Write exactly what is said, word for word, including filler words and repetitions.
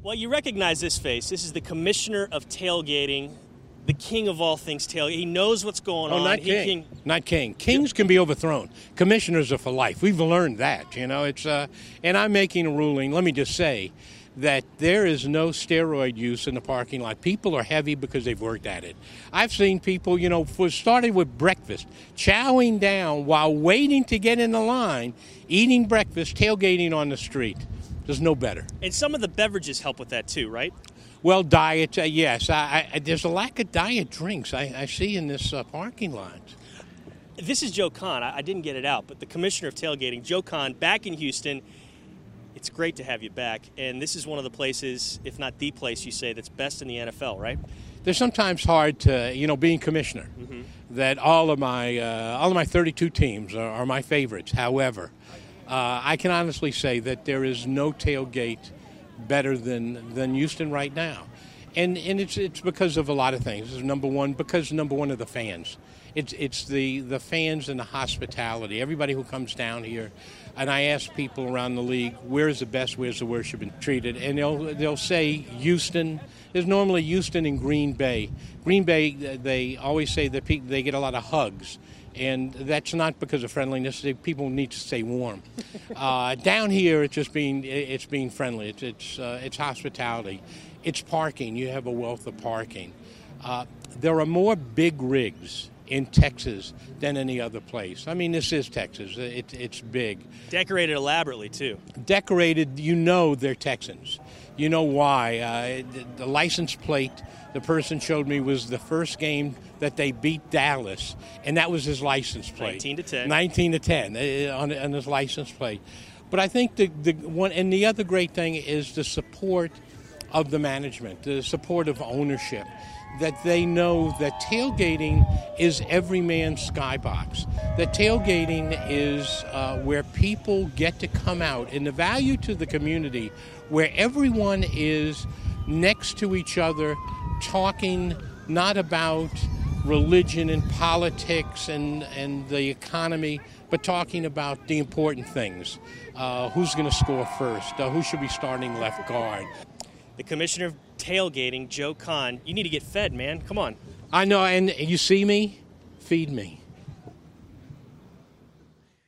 Well, you recognize this face. This is the commissioner of tailgating, the king of all things tailgating. He knows what's going oh, on. Oh, not he king. Can... Not king. Kings can be overthrown. Commissioners are for life. We've learned that, you know. It's uh, and I'm making a ruling. Let me just say that there is no steroid use in the parking lot. People are heavy because they've worked at it. I've seen people, you know, for started with breakfast, chowing down while waiting to get in the line, eating breakfast, tailgating on the street. There's no better. And some of the beverages help with that too, right? Well, diet, uh, yes. I, I, there's a lack of diet drinks I, I see in this uh, parking lot. This is Joe Kahn. I, I didn't get it out, but the commissioner of tailgating, Joe Kahn, back in Houston. It's great to have you back. And this is one of the places, if not the place, you say that's best in the N F L, right? They're sometimes hard to, you know, being commissioner, mm-hmm. that all of my uh, all of my thirty-two teams are, are my favorites. However, uh, I can honestly say that there is no tailgate better than than Houston right now, and and it's it's because of a lot of things. Number one, because number one of the fans. It's it's the the fans and the hospitality. Everybody who comes down here, and I ask people around the league, where's the best, where's the worst you've been treated, and they'll they'll say Houston. There's normally Houston and Green Bay. Green Bay, they always say that pe- they get a lot of hugs. And that's not because of friendliness. People need to stay warm. Uh, down here, it's just being it's being friendly. It's it's, uh, it's hospitality. It's parking. You have a wealth of parking. Uh, there are more big rigs in Texas than any other place. I mean, this is Texas. It, it's big. Decorated elaborately, too. Decorated, you know they're Texans. You know why. Uh, the, the license plate the person showed me was the first game that they beat Dallas, and that was his license plate. nineteen to ten. nineteen to ten uh, on, on his license plate. But I think the, the one, and the other great thing is the support of the management, the support of ownership, that they know that tailgating is every man's skybox. That tailgating is uh, where people get to come out, and the value to the community, where everyone is next to each other, talking not about religion and politics and, and the economy, but talking about the important things. Uh, who's going to score first? Uh, who should be starting left guard? The commissioner of tailgating, Joe Kahn. You need to get fed, man. Come on. I know, and you see me? Feed me.